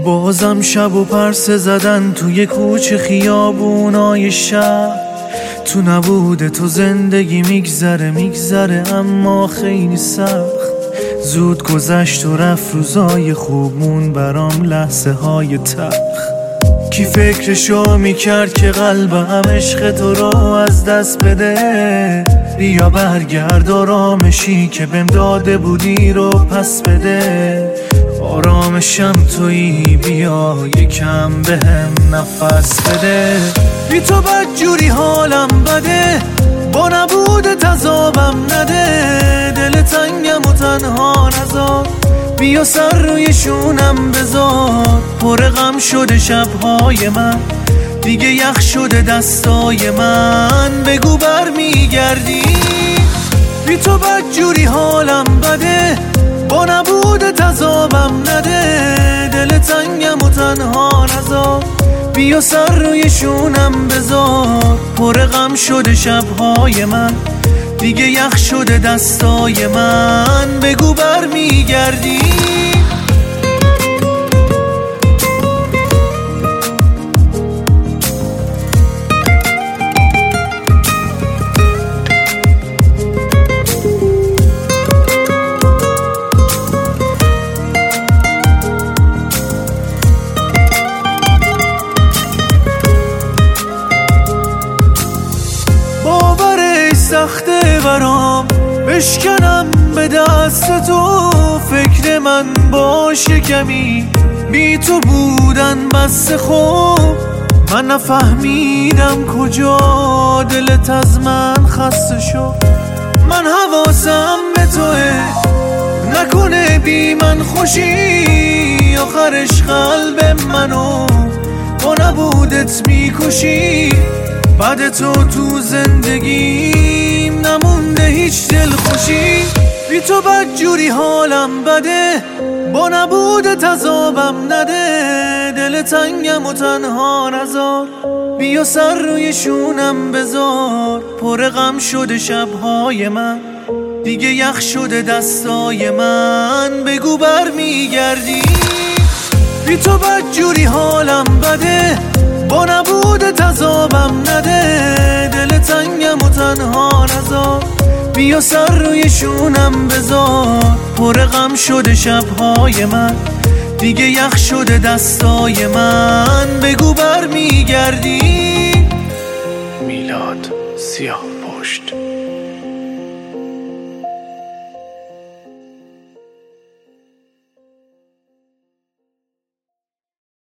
بازم شب و پرسه زدن توی کوچه خیابونای شهر. تو نبوده تو زندگی میگذره اما خیلی سخت. زود گذشت و رفت روزای خوبمون برام لحظه های تلخ. کی فکرشو میکرد که قلبم عشق تو رو از دست بده؟ بیا برگرد آرامشی که بهم داده بودی رو پس بده. آرامشم تویی، بیا یکم بهم نفس بده. بی تو بدجوری حالم بده، با نبود تذابم نده. دل تنگم و تنها نذار، بیا سر روی شونم بذار. پر غم شده شبهای من، دیگه یخ شده دستای من. بگو بر میگردی؟ بی تو بدجوری حالم بده، با نبود تذابم نده. دل تنگم و تنها نذار، بیا سر روی شونم بذار. پر غم شده شبهای من، دیگه یخ شده دستای من. بگو بر میگردی؟ سخته برام بشکنم به دست تو. فکر من باشه کمی بی تو بودن بس خوب. من نفهمیدم کجا دلت از من خسته شد. من حواسم به توه، نکنه بی من خوشی. آخرش قلب منو با نبودت میکشی. بعد تو زندگیم نمونده هیچ دل خوشی. بی تو بدجوری حالم بده، با نبود تذابم نده. دل تنگم و تنها نذار، بیا سر روی شونم بذار. پر غم شده شبهای من، دیگه یخ شده دستای من. بگو بر میگردی؟ بی تو بدجوری حالم بده، با نبود تذابم نده. دل تنگم و تنها نذار، بیا سر روی شونم بذار. پر غم شده شبهای من، دیگه یخ شده دستای من. بگو بر میگردی؟ میلاد سیاه پشت.